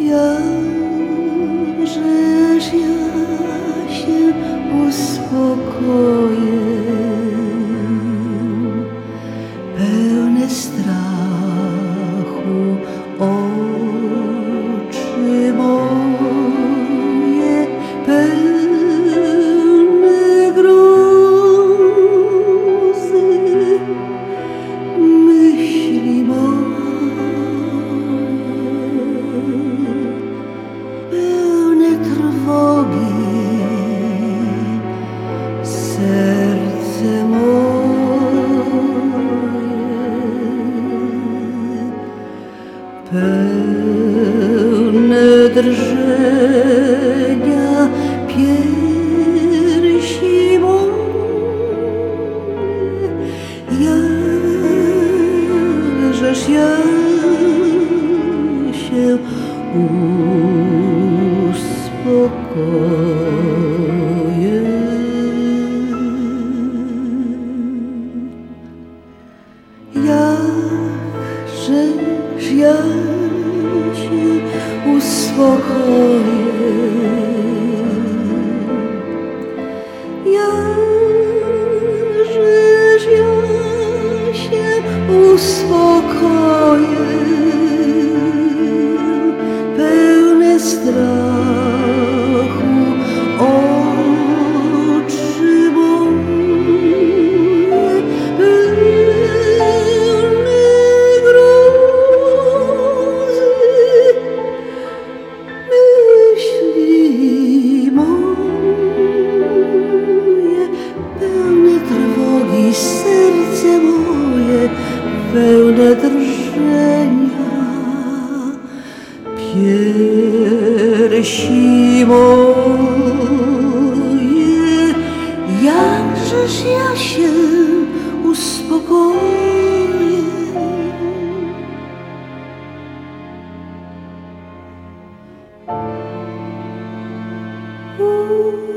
Jakżeż ja się uspokoję, pełne strachu oczy moje, pełne grozy myśli pełne trwogi, serce moje, pełne drżenia piersi moje. Jakżeż ja się uspokoję. Jakżeż ja się uspokoję, jakżeż ja się uspokoję, pełne strachu oczy moje, pełne grozy myśli moje, pełne trwogi serce moje, pełne drżenia piersi moje. Jakżeż ja się uspokoję.